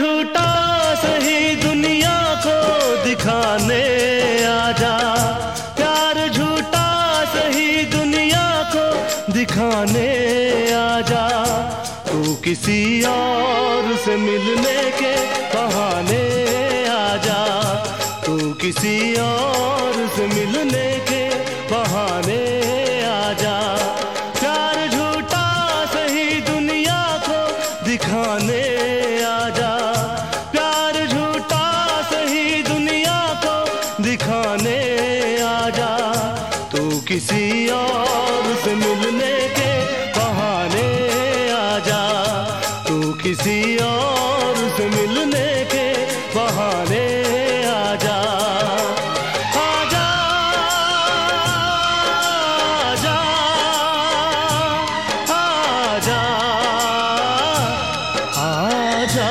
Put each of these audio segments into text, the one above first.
झूठा सही दुनिया को दिखाने आजा, प्यार झूठा सही दुनिया को दिखाने आजा। तू किसी और से मिलने के बहाने आजा, तू किसी और से मिलने के बहाने आजा। प्यार झूठा सही दुनिया को दिखाने आजा, प्यार झूठा सही दुनिया को दिखाने आजा। तू किसी और से मिलने के बहाने आजा, तू किसी और से मिलने के बहाने आजा। आजा आजा आजा आजा।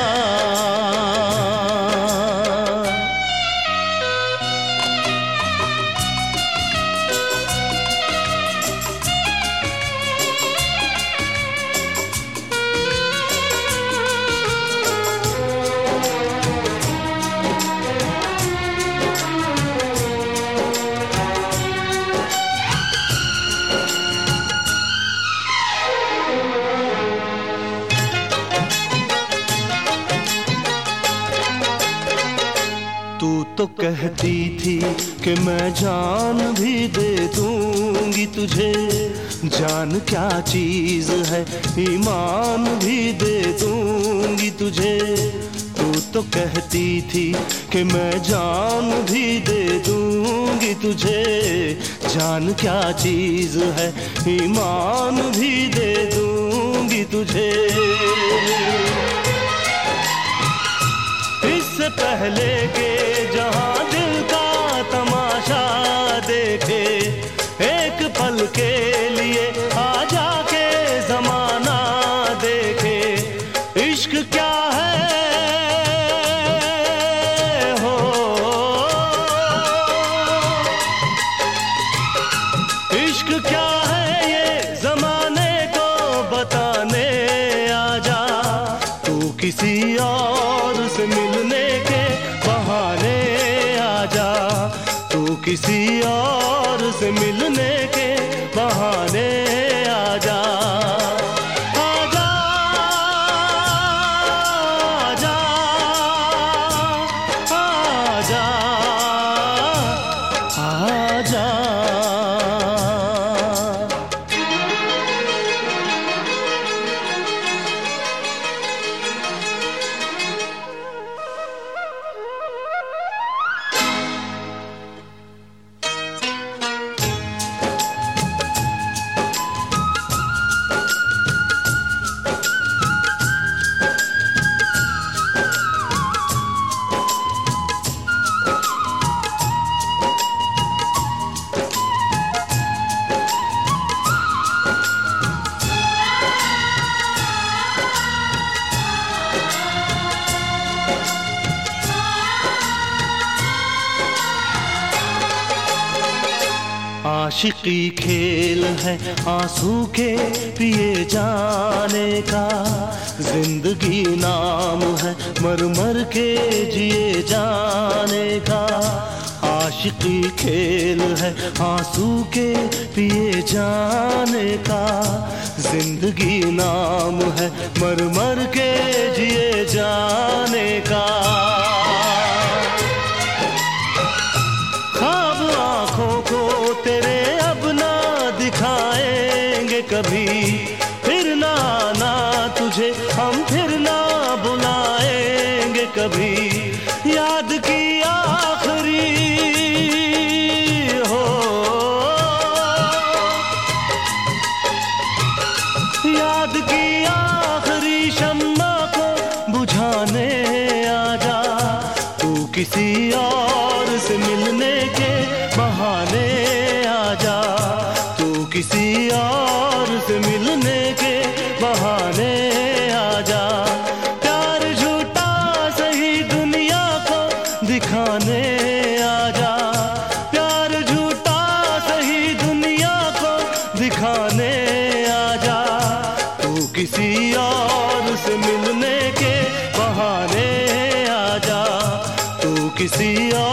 तू तो कहती थी कि मैं जान भी दे दूंगी तुझे, जान क्या चीज है ईमान भी दे दूंगी तुझे। तू तो कहती थी कि मैं जान भी दे दूंगी तुझे, जान क्या चीज है ईमान भी दे दूंगी तुझे। इससे पहले के जहां दिल का तमाशा देखे, एक पल के लिए आ जाके जमाना देखे। इश्क क्या है हो, इश्क क्या है ये जमाने को बताने आजा। तू किसी और से मिलने के बहाने आजा, तू किसी और से मिलने के बहाने आजा। आजा आजा आजा आजा। आशिकी खेल है आंसू के पिए जाने का, जिंदगी नाम है मर मर के जिए जाने का। आशिकी खेल है आंसू के पिए जाने का, जिंदगी नाम है मर मर के जिए जाने का। ख्वाब आंखों को तेरे अब ना दिखाएंगे कभी, फिर ना आना तुझे हम फिर ना बुलाएंगे कभी। याद की आखिरी हो, याद की आखिरी शम्मा को बुझाने आजा। तू किसी और से मिलने के बहाने आजा, तू किसी और से मिलने के बहाने आजा। प्यार झूठा सही दुनिया को दिखाने आजा, प्यार झूठा सही दुनिया को दिखाने आजा। तू किसी और से मिलने के बहाने किसी